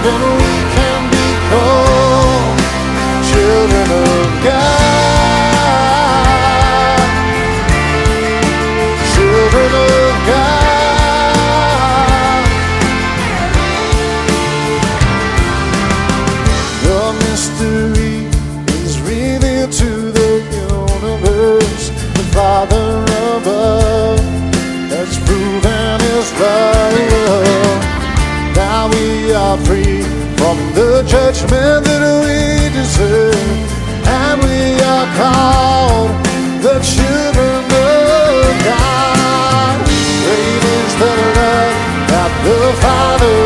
then we can be called children of God. Children of God. The mystery is revealed to the universe. The Father above has proven His love. Now we are free from the judgment that we deserve, and we are called the children of God. Great is the love that the Father